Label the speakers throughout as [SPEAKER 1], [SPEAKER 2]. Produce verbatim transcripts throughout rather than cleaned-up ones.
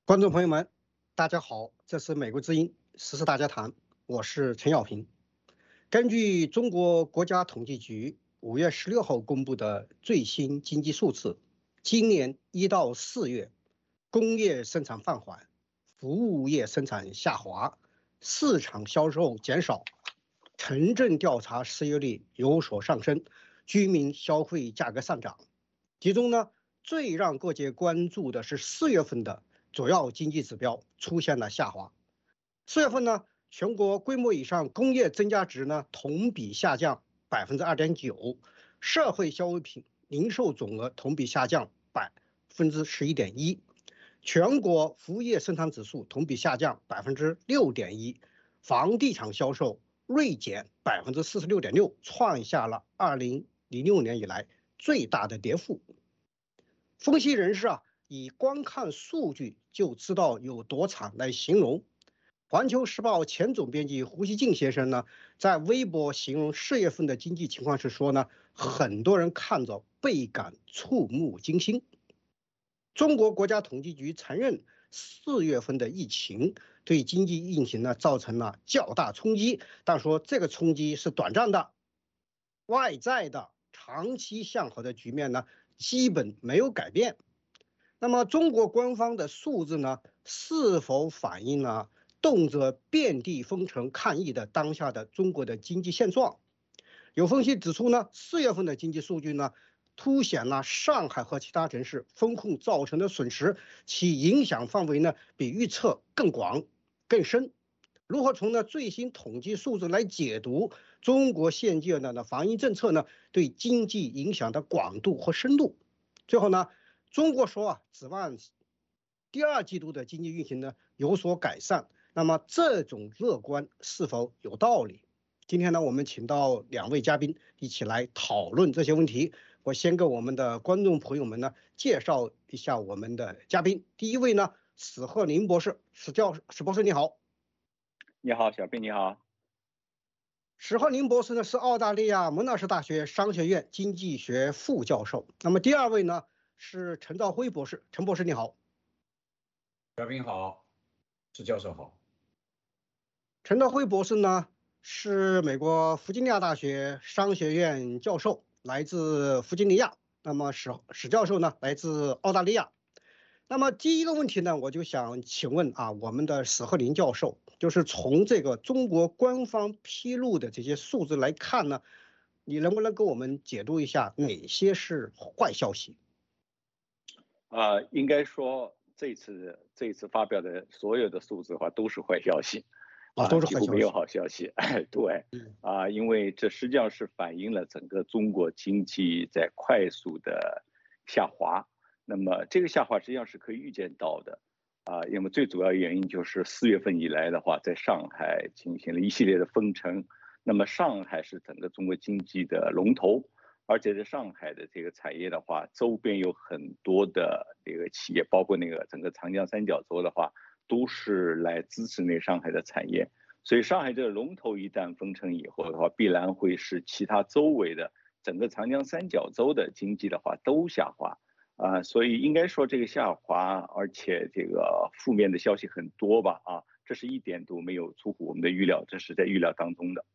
[SPEAKER 1] 观众朋友们，大家好，这是美国之音时事大家谈，我是陈耀平。根据中国国家统计局五月十六号公布的最新经济数字，今年一到四月，工业生产放缓，服务业生产下滑，市场销售减少，城镇调查失业率有所上升，居民消费价格上涨。其中呢，最让各界关注的是四月份的主要经济指标出现了下滑。四月份呢，全国规模以上工业增加值呢同比下降百分之二点九，社会消费品零售总额同比下降百分之十一点一，全国服务业生产指数同比下降百分之六点一，房地产销售锐减百分之四十六点六，创下了二零零六年以来最大的跌幅。分析人士啊，以光看数据就知道有多惨来形容。环球时报前总编辑胡锡进先生呢，在微博形容四月份的经济情况是说呢，很多人看着倍感触目惊心。中国国家统计局承认，四月份的疫情对经济运行呢造成了较大冲击，但说这个冲击是短暂的，外在的长期向好的局面呢基本没有改变。那么中国官方的数字呢，是否反映了动辄遍地封城抗疫的当下的中国的经济现状？有分析指出呢，四月份的经济数据呢，凸显了上海和其他城市封控造成的损失，其影响范围呢比预测更广更深。如何从呢最新统计数字来解读中国现阶段的防疫政策呢对经济影响的广度和深度？最后呢，中国说啊，指望第二季度的经济运行呢有所改善，那么这种乐观是否有道理？今天呢，我们请到两位嘉宾一起来讨论这些问题。我先给我们的观众朋友们呢介绍一下我们的嘉宾。第一位呢，史鹤林博士，史教史博士你好。
[SPEAKER 2] 你好，小兵你好。
[SPEAKER 1] 史鹤林博士呢是澳大利亚蒙纳士大学商学院经济学副教授。那么第二位呢是陈兆辉博士，陈博士你好。
[SPEAKER 3] 小兵好，史教授好。
[SPEAKER 1] 陈兆辉博士呢是美国弗吉尼亚大学商学院教授，来自弗吉尼亚。那么史史教授呢来自澳大利亚。那么第一个问题呢，我就想请问啊，我们的史鹤林教授，就是从这个中国官方披露的这些数字来看呢，你能不能给我们解读一下哪些是坏消息？
[SPEAKER 2] 呃，应该说这次这次发表的所有的数字的话都是坏消息，
[SPEAKER 1] 啊，都是坏消息，
[SPEAKER 2] 几乎没有好消息。对，啊、呃，因为这实际上是反映了整个中国经济在快速的下滑。那么这个下滑实际上是可以预见到的，啊、呃，因为最主要原因就是四月份以来的话，在上海进行了一系列的封城。那么上海是整个中国经济的龙头。而且在上海的这个产业的话，周边有很多的这个企业，包括那个整个长江三角洲的话，都是来支持那上海的产业。所以上海这个龙头一旦封城以后的话，必然会使其他周围的整个长江三角洲的经济的话都下滑啊、呃。所以应该说这个下滑，而且这个负面的消息很多吧啊，这是一点都没有出乎我们的预料，这是在预料当中的。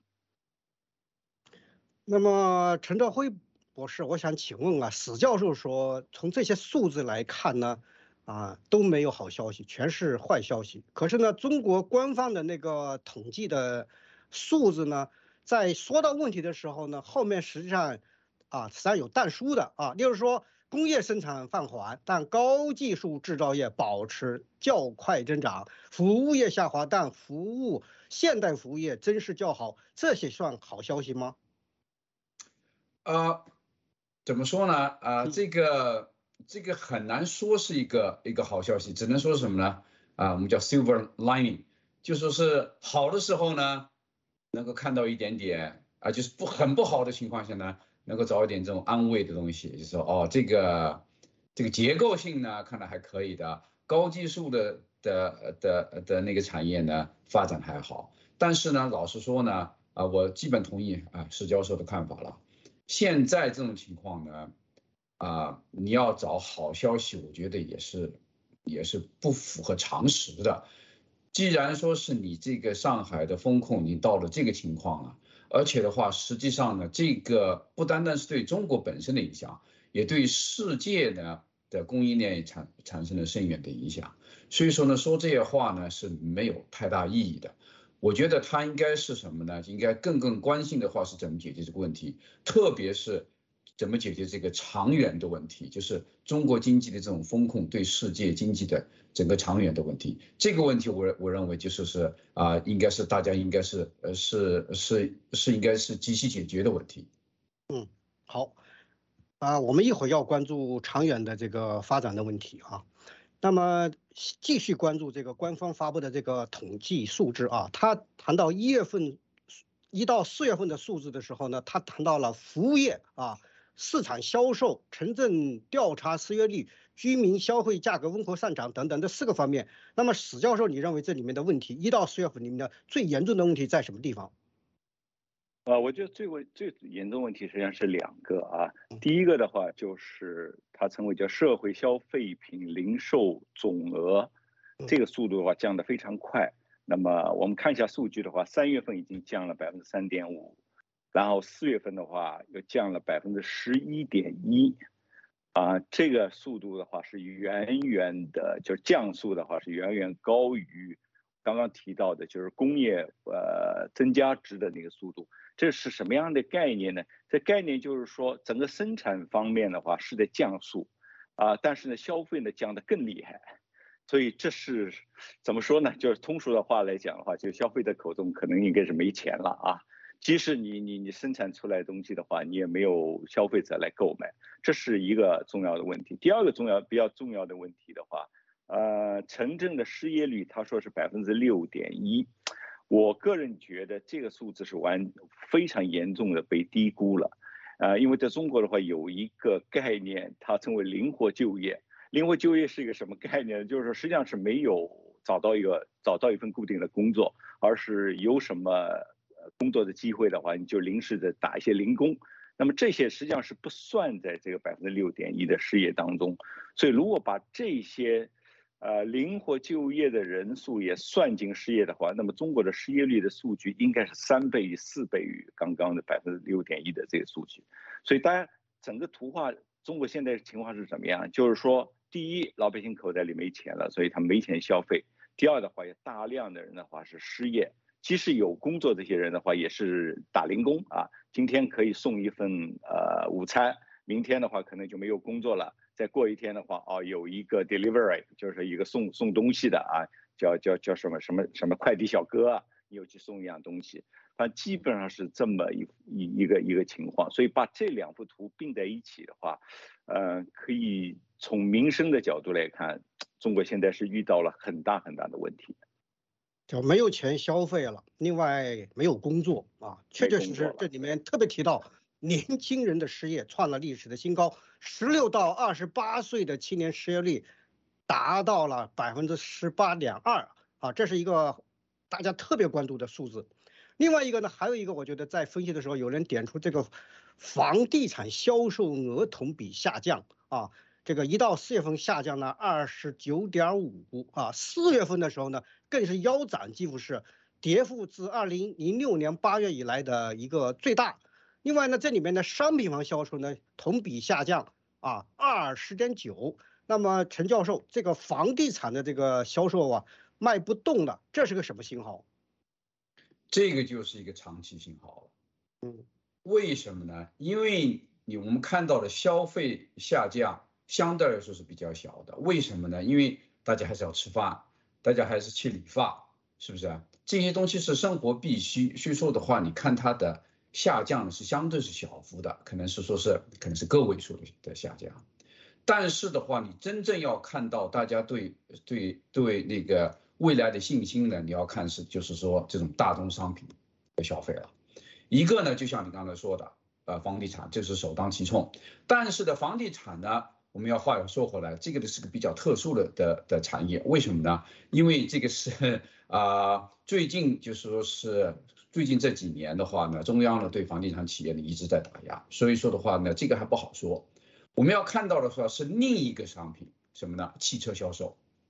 [SPEAKER 1] 那么陈兆辉博士，我想请问啊，史教授说，从这些数字来看呢，啊都没有好消息，全是坏消息。可是呢，中国官方的那个统计的数字呢，在说到问题的时候呢，后面实际上啊实际上有但书的啊，例如说工业生产放缓，但高技术制造业保持较快增长，服务业下滑，但服务现代服务业增势较好，这些算好消息吗？
[SPEAKER 3] 呃，怎么说呢？呃，这个这个很难说是一个一个好消息，只能说是什么呢？啊、呃，我们叫 silver lining， 就说是好的时候呢，能够看到一点点啊、呃，就是不很不好的情况下呢，能够找一点这种安慰的东西，就是说哦，这个这个结构性呢，看来还可以的，高技术的的的的那个产业呢，发展还好。但是呢，老实说呢，啊、呃，我基本同意啊史教授的看法了。现在这种情况呢，啊、呃，你要找好消息，我觉得也是也是不符合常识的。既然说是你这个上海的风控已经到了这个情况了，而且的话，实际上呢，这个不单单是对中国本身的影响，也对世界呢的供应链产产生了深远的影响。所以说呢，说这些话呢是没有太大意义的。我觉得他应该是什么呢？应该更更关心的话是怎么解决这个问题，特别是怎么解决这个长远的问题，就是中国经济的这种风控对世界经济的整个长远的问题。这个问题我我认为就是是啊、呃，应该是大家应该是呃是是是应该是及时解决的问题。
[SPEAKER 1] 嗯，好，啊、呃，我们一会儿要关注长远的这个发展的问题啊。那么继续关注这个官方发布的这个统计数字啊，他谈到一月份一到四月份的数字的时候呢，他谈到了服务业啊、市场销售、城镇调查失业率、居民消费价格温和上涨等等这四个方面。那么史教授，你认为这里面的问题，一到四月份里面的最严重的问题在什么地方？
[SPEAKER 2] 啊，我觉得最为最严重问题实际上是两个啊。第一个的话就是它称为叫社会消费品零售总额，这个速度的话降得非常快。那么我们看一下数据的话，三月份已经降了百分之三点五，然后四月份的话又降了百分之十一点一，啊，这个速度的话是远远的，就是降速的话是远远高于刚刚提到的，就是工业呃增加值的那个速度。这是什么样的概念呢？这概念就是说，整个生产方面的话是在降速，啊，但是呢，消费呢降得更厉害，所以这是怎么说呢？就是通俗的话来讲的话，就消费者口中可能应该是没钱了啊。即使你你你生产出来的东西的话，你也没有消费者来购买，这是一个重要的问题。第二个重要比较重要的问题的话，呃，城镇的失业率他说是百分之六点一。我个人觉得这个数字是完非常严重的被低估了，呃，因为在中国的话有一个概念，它称为灵活就业。灵活就业是一个什么概念？就是说实际上是没有找到一个找到一份固定的工作，而是有什么工作的机会的话，你就临时的打一些零工。那么这些实际上是不算在这个百分之六点一的失业当中。所以如果把这些呃，灵活就业的人数也算进失业的话，那么中国的失业率的数据应该是三倍于、四倍于刚刚的百分之六点一的这个数据。所以，大家整个图画，中国现在情况是怎么样？就是说，第一，老百姓口袋里没钱了，所以他没钱消费；第二的话，有大量的人的话是失业，即使有工作，这些人的话也是打零工啊。今天可以送一份呃午餐，明天的话可能就没有工作了。再过一天的话，哦，有一个 delivery， 就是一个送送东西的啊，叫叫叫什么什么什么快递小哥啊，你有去送一样东西，反正基本上是这么一一一个一个情况。所以把这两幅图并在一起的话，呃，可以从民生的角度来看，中国现在是遇到了很大很大的问题，
[SPEAKER 1] 就没有钱消费了，另外没有工作啊，确确实实这里面特别提到。年轻人的失业创了历史的新高，十六到二十八岁的青年失业率达到了百分之十八点二啊，这是一个大家特别关注的数字。另外一个呢，还有一个我觉得在分析的时候，有人点出这个房地产销售额同比下降啊，这个一到四月份下降了二十九点五啊，四月份的时候呢更是腰斩，几乎是跌幅自二零零六年八月以来的一个最大。另外呢，这里面的商品房销售呢同比下降啊二十点九。那么陈教授，这个房地产的这个销售啊卖不动了，这是个什么信号？
[SPEAKER 3] 这个就是一个长期信号了。嗯，为什么呢？因为你我们看到的消费下降相对来说是比较小的。为什么呢？因为大家还是要吃饭，大家还是去理发，是不是啊？这些东西是生活必须需求的话，你看它的下降是相对是小幅的，可能是说是可能是个位数的的下降，但是的话，你真正要看到大家对对对那个未来的信心呢，你要看是就是说这种大宗商品的消费了。一个呢，就像你刚才说的，呃，房地产这是首当其冲，但是的房地产呢，我们要话又说回来，这个呢是个比较特殊的的的产业，为什么呢？因为这个是啊、呃，最近就是说是。最近这几年的话呢，中央呢对房地产企业呢一直在打压，所以说的话呢，这个还不好说。我们要看到的话是另一个商品，什么呢？汽车销售。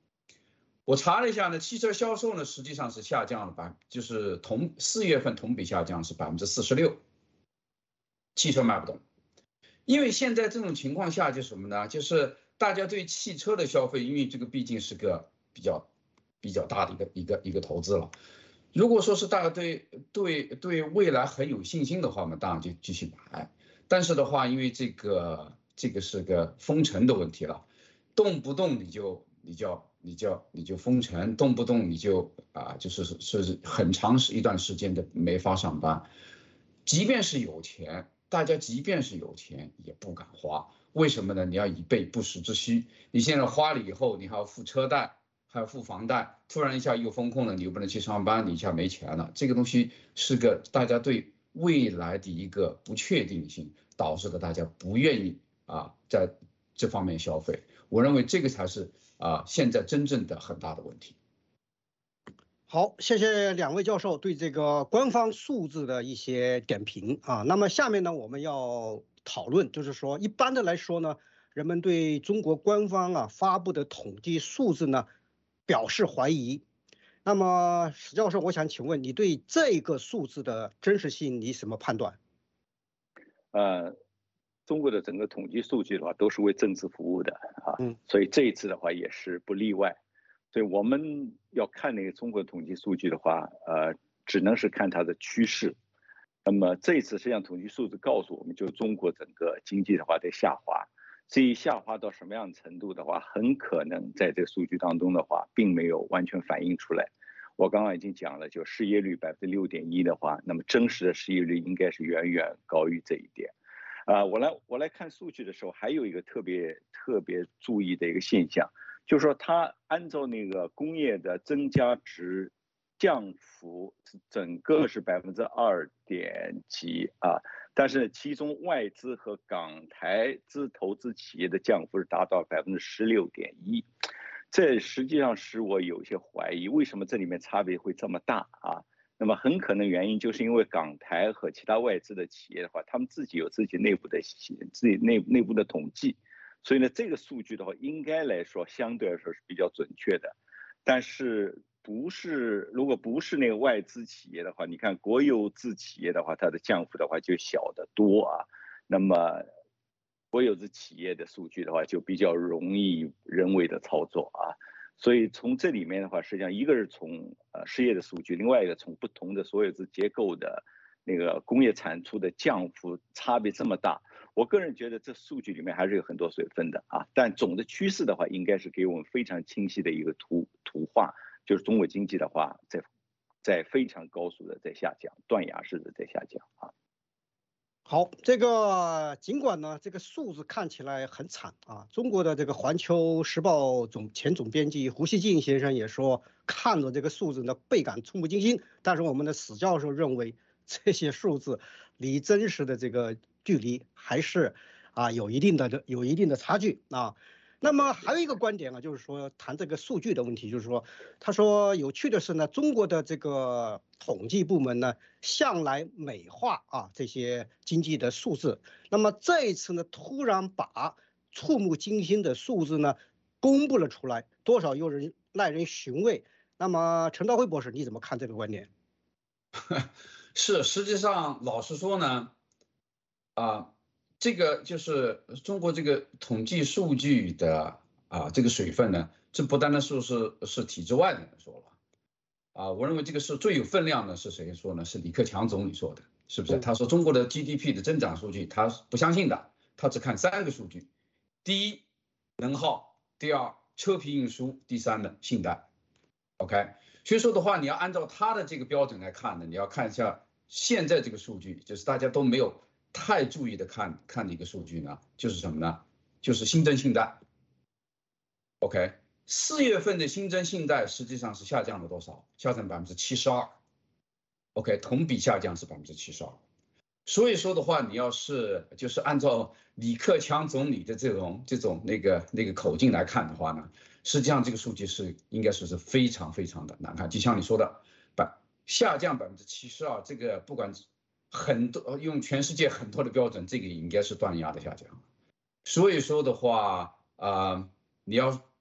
[SPEAKER 3] 我查了一下呢，汽车销售呢实际上是下降了百，就是同四月份同比下降是百分之四十六，汽车卖不动。因为现在这种情况下就是什么呢？就是大家对汽车的消费，因为这个毕竟是个比较比较大的一个一个一个投资了。如果说是大家对对对未来很有信心的话嘛，当然就继续买。但是的话，因为这个这个是个封城的问题了，动不动你就你就你就你就封城，动不动你就啊就是是很长时一段时间的没法上班。即便是有钱，大家即便是有钱也不敢花，为什么呢？你要以备不时之需。你现在花了以后，你还要付车贷，还要付房贷，突然一下又封控了，你又不能去上班，你一下没钱了。这个东西是个大家对未来的一个不确定性，导致了大家不愿意啊在这方面消费。我认为这个才是啊现在真正的很大的问题。
[SPEAKER 1] 好，谢谢两位教授对这个官方数字的一些点评啊。那么下面呢，我们要讨论，就是说一般的来说呢，人们对中国官方啊发布的统计数字呢表示怀疑。那么史教授，我想请问你对这个数字的真实性你什么判断？
[SPEAKER 2] 呃，中国的整个统计数据的话，都是为政治服务的啊，
[SPEAKER 1] 嗯，
[SPEAKER 2] 所以这一次的话也是不例外。所以我们要看那个中国统计数据的话，呃，只能是看它的趋势。那么这一次实际上统计数字告诉我们，就是中国整个经济的话在下滑。至于下滑到什么样程度的话，很可能在这个数据当中的话，并没有完全反映出来。我刚刚已经讲了，就失业率百分之六点一的话，那么真实的失业率应该是远远高于这一点。啊、呃，我来我来看数据的时候，还有一个特别特别注意的一个现象。就是说，它按照那个工业的增加值降幅，整个是百分之二点几啊，但是其中外资和港台资投资企业的降幅是达到百分之十六点一，这实际上使我有些怀疑，为什么这里面差别会这么大啊？那么很可能原因就是因为港台和其他外资的企业的话，他们自己有自己内部的自己内内部的统计。所以呢，这个数据的话，应该来说相对来说是比较准确的，但是不是如果不是那个外资企业的话，你看国有制企业的话，它的降幅的话就小得多啊。那么国有制企业的数据的话，就比较容易人为的操作啊。所以从这里面的话，实际上一个是从呃失业的数据，另外一个从不同的所有制结构的那个工业产出的降幅差别这么大。我个人觉得这数据里面还是有很多水分的啊，但总的趋势的话，应该是给我们非常清晰的一个图图画，就是中国经济的话，在在非常高速的在下降，断崖式的在下降啊。
[SPEAKER 1] 好，这个尽管呢，这个数字看起来很惨啊，中国的这个《环球时报》总前总编辑胡锡进先生也说，看着这个数字呢，倍感触目惊心。但是我们的史教授认为，这些数字离真实的这个距离还是啊有一定的有一定的差距啊。那么还有一个观点啊，就是说谈这个数据的问题，就是说，他说有趣的是呢，中国的这个统计部门呢，向来美化啊这些经济的数字，那么这一次呢，突然把触目惊心的数字呢公布了出来，多少有人耐人寻味。那么陈道辉博士，你怎么看这个观点？
[SPEAKER 3] 是，实际上老实说呢，啊。这个就是中国这个统计数据的啊，这个水分呢，这不单单是是是体制外的人说了，啊，我认为这个是最有分量的是谁说呢？是李克强总理说的，是不是？他说中国的 G D P 的增长数据他不相信的，他只看三个数据：第一，能耗；第二，车皮运输；第三呢，信贷。OK， 所以说的话，你要按照他的这个标准来看呢，你要看一下现在这个数据，就是大家都没有太注意的看看的一个数据呢，就是什么呢？就是新增信贷。OK， 四月份的新增信贷实际上是下降了多少？下降百分之七十二。OK， 同比下降是百分之七十二。所以说的话，你要是就是按照李克强总理的这种这种那个那个口径来看的话呢，实际上这个数据是应该说是非常非常的难看。就像你说的，百下降百分之七十二，这个不管很多用全世界很多的标准，这个应该是断崖的下降。所以说的话，啊、呃，你要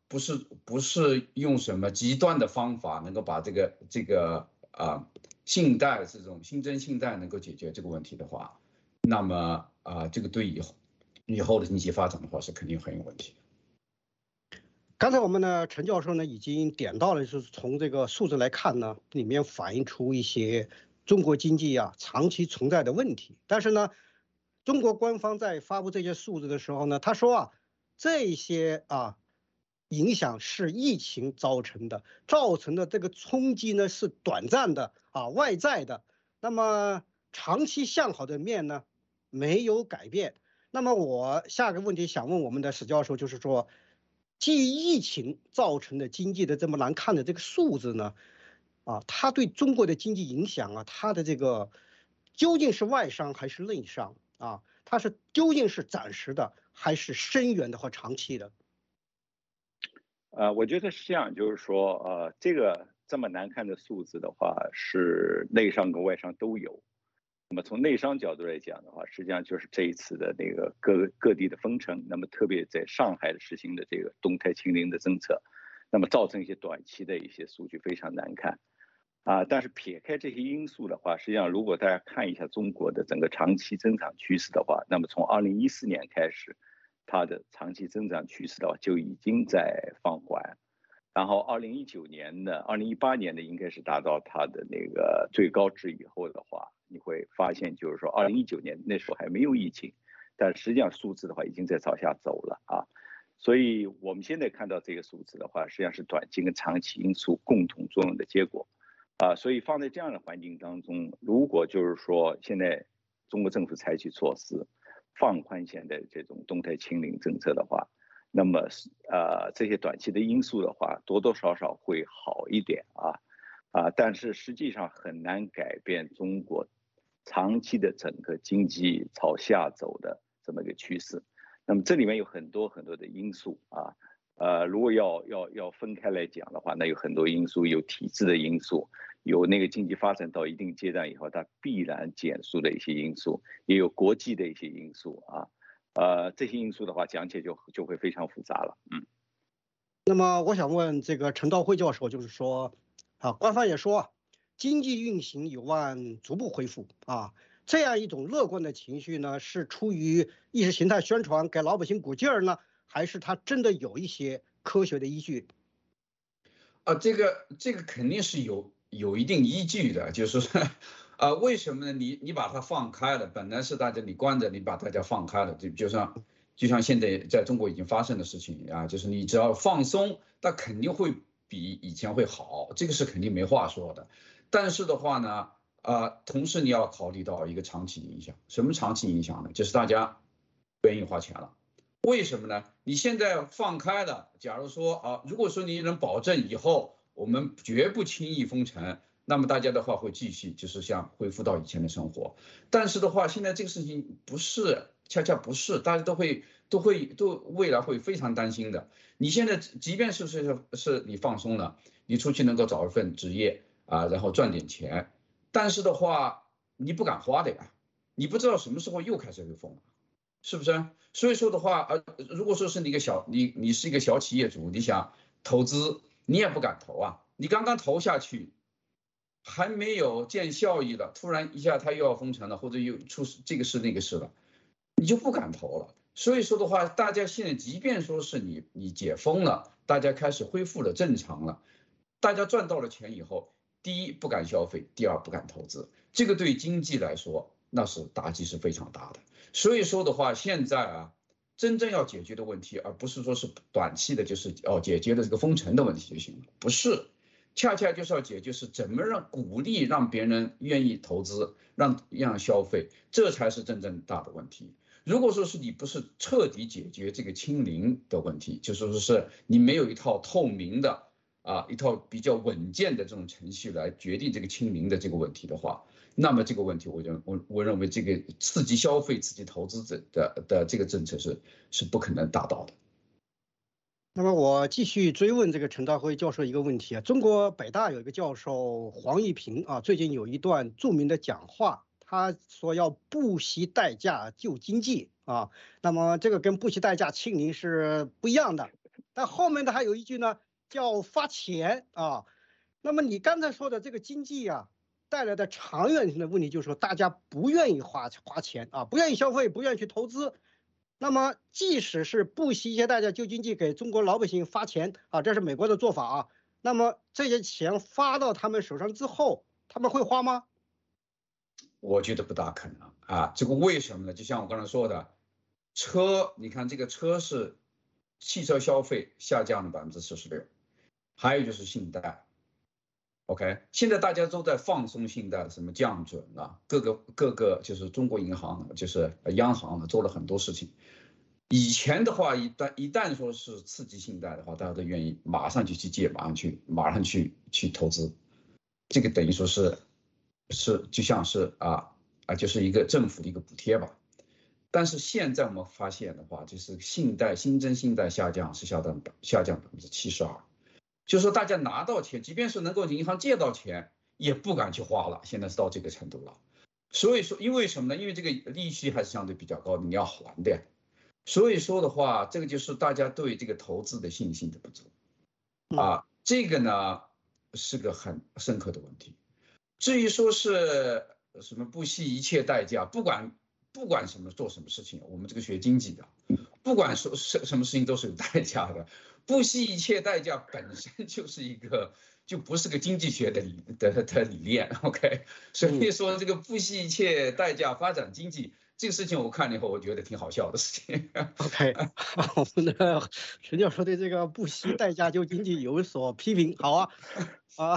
[SPEAKER 3] 不是不是用什么极端的方法能够把这个这个啊信贷这种新增信贷能够解决这个问题的话，那么啊这个对以后以后的经济发展的话是肯定很有问题的。
[SPEAKER 1] 刚才我们呢，陈教授呢已经点到了，就是从这个数字来看呢，里面反映出一些中国经济啊长期存在的问题。但是呢，中国官方在发布这些数字的时候呢，他说啊，这些啊影响是疫情造成的，造成的这个冲击呢是短暂的啊外在的，那么长期向好的面呢没有改变。那么我下个问题想问我们的史教授，就是说，基于疫情造成的经济的这么难看的这个数字呢，啊，它对中国的经济影响啊，它的这个究竟是外伤还是内伤啊？它是究竟是暂时的还是深远的和长期的？
[SPEAKER 2] 呃，我觉得是这样，就是说，呃，这个这么难看的数字的话，是内伤跟外伤都有。那么从内伤角度来讲的话，实际上就是这一次的那个各各地的封城，那么特别在上海的实行的这个动态清零的政策，那么造成一些短期的一些数据非常难看，啊，但是撇开这些因素的话，实际上如果大家看一下中国的整个长期增长趋势的话，那么从二零一四年开始，它的长期增长趋势的话就已经在放缓。然后二零一九年的、二零一八年的应该是达到它的那个最高值以后的话，你会发现就是说，二零一九年那时候还没有疫情，但实际上数字的话已经在朝下走了啊。所以我们现在看到这个数字的话，实际上是短期跟长期因素共同作用的结果啊。所以放在这样的环境当中，如果就是说现在中国政府采取措施，放宽现在这种动态清零政策的话，那么，呃，这些短期的因素的话，多多少少会好一点啊，啊，但是实际上很难改变中国长期的整个经济朝下走的这么一个趋势。那么这里面有很多很多的因素啊，呃，如果要要要分开来讲的话，那有很多因素，有体制的因素，有那个经济发展到一定阶段以后它必然减速的一些因素，也有国际的一些因素啊。呃，这些因素的话，讲起来就就会非常复杂了。嗯，
[SPEAKER 1] 那么我想问这个陈道辉教授，就是说，啊，官方也说，经济运行有望逐步恢复啊，这样一种乐观的情绪呢，是出于意识形态宣传给老百姓鼓劲儿呢，还是他真的有一些科学的依据？
[SPEAKER 3] 啊，这个这个肯定是有有一定依据的，就是说，啊，为什么呢？你你把它放开了，本来是大家你关着，你把大家放开了，就就像就像现在在中国已经发生的事情啊，就是你只要放松，那肯定会比以前会好，这个是肯定没话说的。但是的话呢，啊，同时你要考虑到一个长期影响，什么长期影响呢？就是大家不愿意花钱了。为什么呢？你现在放开了，假如说啊，如果说你能保证以后我们绝不轻易封城，那么大家的话会继续就是像恢复到以前的生活。但是的话，现在这个事情不是，恰恰不是，大家都会都会都未来会非常担心的。你现在即便是是是你放松了，你出去能够找一份职业啊，然后赚点钱，但是的话你不敢花的呀，你不知道什么时候又开始会封了。是不是？所以说的话，呃，如果说是你一个小，你你是一个小企业主，你想投资，你也不敢投啊。你刚刚投下去，还没有见效益了，突然一下他又要封城了，或者又出这个事那个事了，你就不敢投了。所以说的话，大家现在即便说是你你解封了，大家开始恢复了正常了，大家赚到了钱以后，第一不敢消费，第二不敢投资，这个对经济来说那是打击是非常大的。所以说的话，现在啊，真正要解决的问题，而不是说是短期的，就是哦解决了这个封城的问题就行了，不是，恰恰就是要解决是怎么让鼓励让别人愿意投资，让让消费，这才是真正大的问题。如果说是你不是彻底解决这个清零的问题，就说是你没有一套透明的啊一套比较稳健的这种程序来决定这个清零的这个问题的话，那么这个问题，我认我我认为这个刺激消费、刺激投资者的的这个政策是是不可能达到的。
[SPEAKER 1] 那么我继续追问这个陈道辉教授一个问题啊，中国北大有一个教授黄一平啊，最近有一段著名的讲话，他说要不惜代价救经济啊，那么这个跟不惜代价清零是不一样的但后面的还有一句呢，叫发钱啊。那么你刚才说的这个经济啊带来的长远性的问题，就是说大家不愿意花花钱啊，不愿意消费，不愿意去投资。那么即使是不惜一切代价救经济，给中国老百姓发钱啊，这是美国的做法啊。那么这些钱发到他们手上之后，他们会花吗？
[SPEAKER 3] 我觉得不大可能啊。这个为什么呢？就像我刚才说的，车，你看这个车是汽车消费下降了百分之四十六，还有就是信贷。OK， 现在大家都在放松信贷，什么降准啊，各个各个就是中国银行，就是央行做了很多事情。以前的话，一旦一旦说是刺激信贷的话，大家都愿意马上就去借，马上去马上去去投资，这个等于说是是就像是啊啊就是一个政府的一个补贴吧。但是现在我们发现的话，就是信贷新增信贷下降是下降下降百分之七十二。就是说，大家拿到钱，即便是能够银行借到钱，也不敢去花了。现在是到这个程度了。所以说，因为什么呢？因为这个利息还是相对比较高的，你要还的。所以说的话，这个就是大家对这个投资的信心的不足啊。这个呢是个很深刻的问题。至于说是什么不惜一切代价，不管不管什么做什么事情，我们这个学经济的，不管说什什么事情都是有代价的。不惜一切代价本身就是一个，就不是个经济学的理的的理念 ，OK， 所以说这个不惜一切代价发展经济这个事情，我看了以后我觉得挺好笑的事情。
[SPEAKER 1] OK， 我们的陈教授对这个不惜代价救经济有所批评，好啊，啊，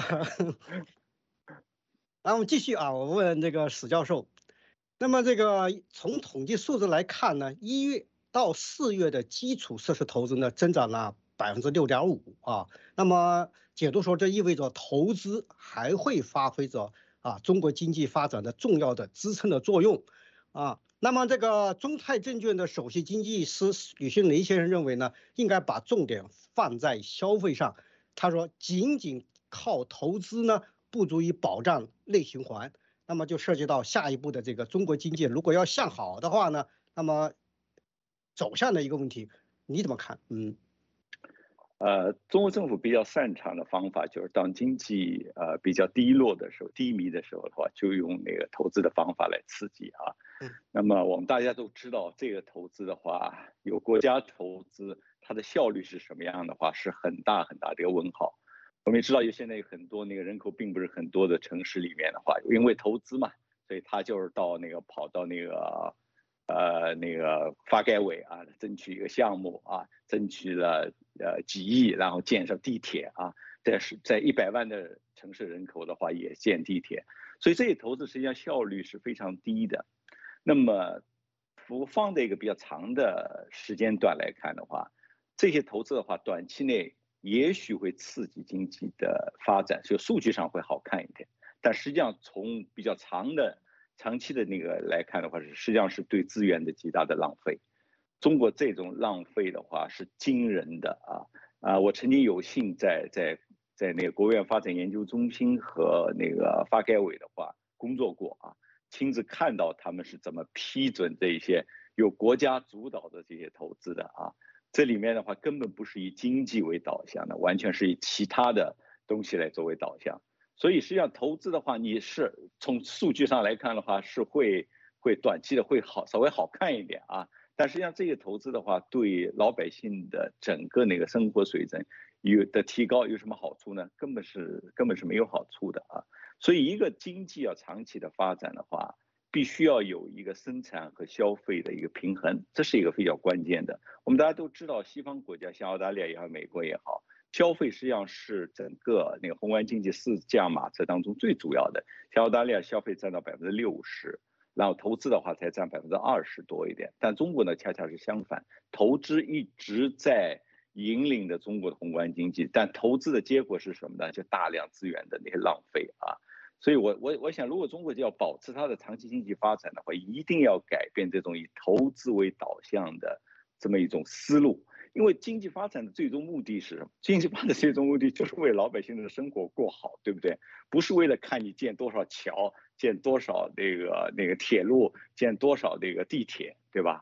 [SPEAKER 1] 那我们继续啊，我问这个史教授，那么这个从统计数字来看呢，一月到四月的基础设施投资呢增长了百分之六点五啊，那么解读说这意味着投资还会发挥着啊中国经济发展的重要的支撑的作用啊。那么这个中泰证券的首席经济师吕新雷先生认为呢，应该把重点放在消费上。他说，仅仅靠投资呢不足以保障内循环。那么就涉及到下一步的这个中国经济如果要向好的话呢，那么走向的一个问题，你怎么看？嗯。
[SPEAKER 2] 呃，中国政府比较擅长的方法就是当经济呃比较低落的时候、低迷的时候的话，就用那个投资的方法来刺激啊。嗯。那么我们大家都知道，这个投资的话，有国家投资，它的效率是什么样的话，是很大很大的一个问号。我们也知道，有现在有很多那个人口并不是很多的城市里面的话，因为投资嘛，所以他就是到那个跑到那个。呃，那个发改委啊，争取一个项目啊，争取了呃几亿，然后建设地铁啊，在是在一百万的城市人口的话也建地铁，所以这些投资实际上效率是非常低的。那么，放在一个比较长的时间段来看的话，这些投资的话，短期内也许会刺激经济的发展，就数据上会好看一点，但实际上从比较长的。长期的那个来看的话，是实际上是对资源的极大的浪费。中国这种浪费的话是惊人的啊啊！我曾经有幸在在在那个国务院发展研究中心和那个发改委的话工作过啊，亲自看到他们是怎么批准这些由国家主导的这些投资的啊。这里面的话根本不是以经济为导向的，完全是以其他的东西来作为导向。所以实际上投资的话，你是从数据上来看的话，是会会短期的会好稍微好看一点啊。但实际上这些投资的话，对老百姓的整个那个生活水准有的提高有什么好处呢？根本是根本是没有好处的啊。所以一个经济要长期的发展的话，必须要有一个生产和消费的一个平衡，这是一个非常关键的。我们大家都知道，西方国家像澳大利亚也好，美国也好。消费实际上是整个那个宏观经济四驾马车当中最主要的，像澳大利亚消费占到百分之六十，然后投资的话才占百分之二十多一点。但中国呢恰恰是相反，投资一直在引领着中国的宏观经济，但投资的结果是什么呢？就大量资源的那些浪费啊。所以我我我想，如果中国要保持它的长期经济发展的话，一定要改变这种以投资为导向的这么一种思路。因为经济发展的最终目的是什么？经济发展的最终目的就是为老百姓的生活过好，对不对？不是为了看你建多少桥，建多少那个那个铁路，建多少那个地铁，对吧？啊，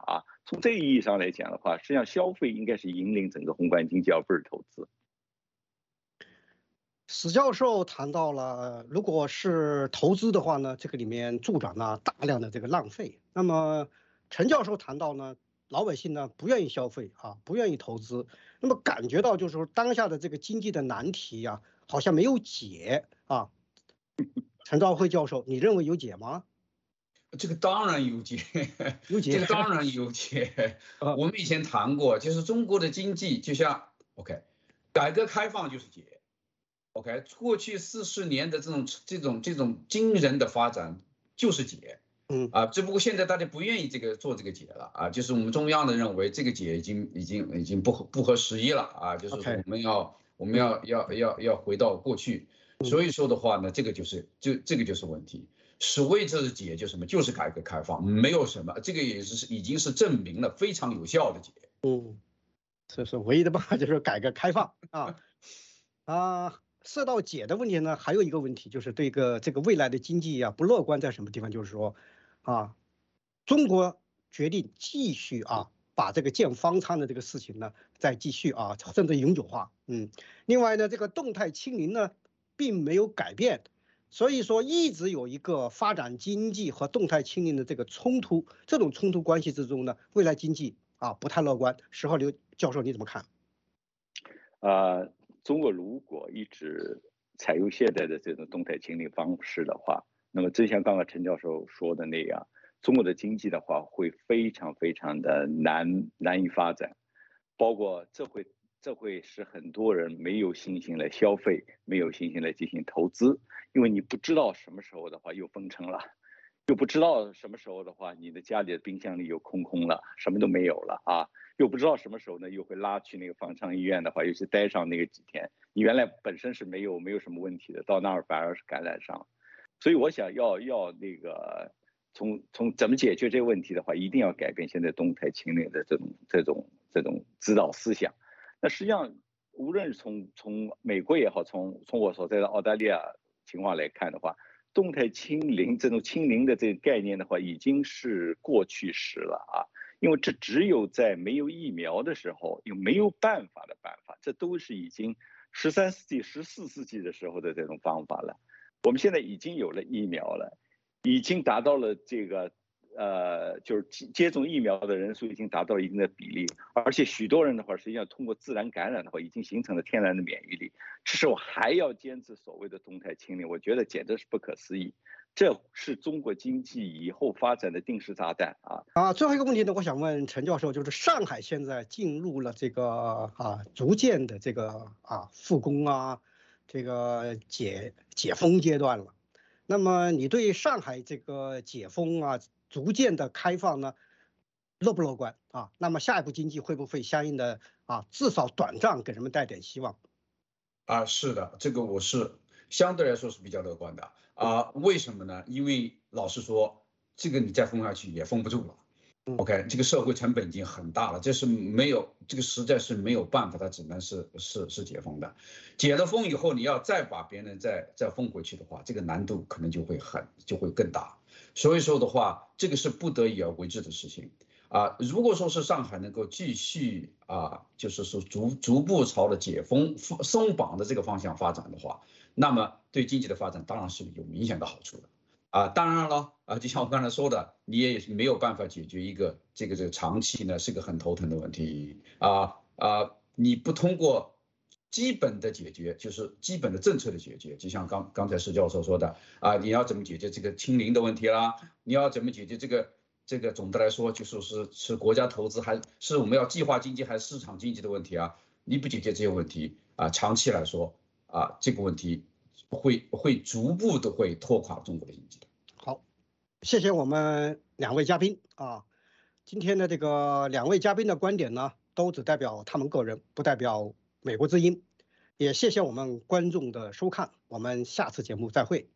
[SPEAKER 2] 从这个意义上来讲的话，实际上消费应该是引领整个宏观经济，而不是投资。
[SPEAKER 1] 史教授谈到了，如果是投资的话呢，这个里面助长了大量的这个浪费。那么陈教授谈到呢，老百姓呢不愿意消费啊，不愿意投资，那么感觉到就是说当下的这个经济的难题呀、啊，好像没有解啊。陈兆辉教授，你认为有解吗？
[SPEAKER 3] 这个当然有解，
[SPEAKER 1] 有解，
[SPEAKER 3] 这个当然有解。我们以前谈过，就是中国的经济就像 OK， 改革开放就是解。OK， 过去四十年的这种这种这种惊人的发展就是解，
[SPEAKER 1] 嗯
[SPEAKER 3] 啊，只不过现在大家不愿意这个做这个解了啊，就是我们中央的认为这个解已经已经已经不不合时宜了啊，就是说我们要我们要要要要回到过去，所以说的话呢，这个就是就这个就是问题。所谓这是解就什么，就是改革开放，没有什么，这个也是已经是证明了非常有效的解。
[SPEAKER 1] 嗯，这是唯一的办法，就是改革开放啊啊。涉到解的问题呢，还有一个问题就是对个这个未来的经济啊不乐观在什么地方？就是说，啊，中国决定继续啊把这个建方舱的这个事情呢再继续啊，甚至永久化。嗯，另外呢，这个动态清零呢并没有改变，所以说一直有一个发展经济和动态清零的这个冲突，这种冲突关系之中呢，未来经济啊不太乐观。石浩刘教授你怎么看？
[SPEAKER 2] 呃。中国如果一直采用现在的这种动态清零方式的话，那么正像刚刚陈教授说的那样，中国的经济的话会非常非常的难难以发展，包括这会这会使很多人没有信心来消费，没有信心来进行投资，因为你不知道什么时候的话又封城了，又不知道什么时候的话你的家里的冰箱里又空空了，什么都没有了啊。又不知道什么时候呢，又会拉去那个方舱医院的话，尤其待上那个几天，你原来本身是没有没有什么问题的，到那儿反而是感染上。所以我想要要那个从从怎么解决这个问题的话，一定要改变现在动态清零的这种这种这种指导思想。那实际上，无论是从从美国也好，从从我所在的澳大利亚情况来看的话，动态清零这种清零的这个概念的话，已经是过去时了啊。因为这只有在没有疫苗的时候，有没有办法的办法，这都是已经十三世纪、十四世纪的时候的这种方法了。我们现在已经有了疫苗了，已经达到了这个呃，就是接种疫苗的人数已经达到了一定的比例，而且许多人的话，实际上通过自然感染的话，已经形成了天然的免疫力。这时候还要坚持所谓的动态清零，我觉得简直是不可思议。这是中国经济以后发展的定时炸弹啊！
[SPEAKER 1] 啊，最后一个问题呢，我想问陈教授，就是上海现在进入了这个啊逐渐的这个啊复工啊，这个解解封阶段了。那么你对上海这个解封啊逐渐的开放呢，乐不乐观啊？那么下一步经济会不会相应的啊至少短暂给人们带点希望？
[SPEAKER 3] 啊，是的，这个我是相对来说是比较乐观的。啊，为什么呢？因为老实说，这个你再封下去也封不住了。OK， 这个社会成本已经很大了，这是没有，这个实在是没有办法，它只能是是是解封的。解了封以后，你要再把别人再再封回去的话，这个难度可能就会很就会更大。所以说的话，这个是不得已而为之的事情。啊，如果说是上海能够继续啊，就是说逐逐步朝着解封松绑的这个方向发展的话，那么对经济的发展当然是有明显的好处的。啊，当然了，啊，就像我刚才说的，你也没有办法解决一个这个这个长期呢是个很头疼的问题啊啊，你不通过基本的解决，就是基本的政策的解决，就像刚刚才施教授说的啊，你要怎么解决这个清零的问题啦？你要怎么解决这个这个总的来说就说是是国家投资还是我们要计划经济还是市场经济的问题啊？你不解决这些问题啊，长期来说啊，这个问题会会逐步的会拖垮中国的经济的。
[SPEAKER 1] 好，谢谢我们两位嘉宾啊。今天的这个两位嘉宾的观点呢，都只代表他们个人，不代表美国之音。也谢谢我们观众的收看，我们下次节目再会。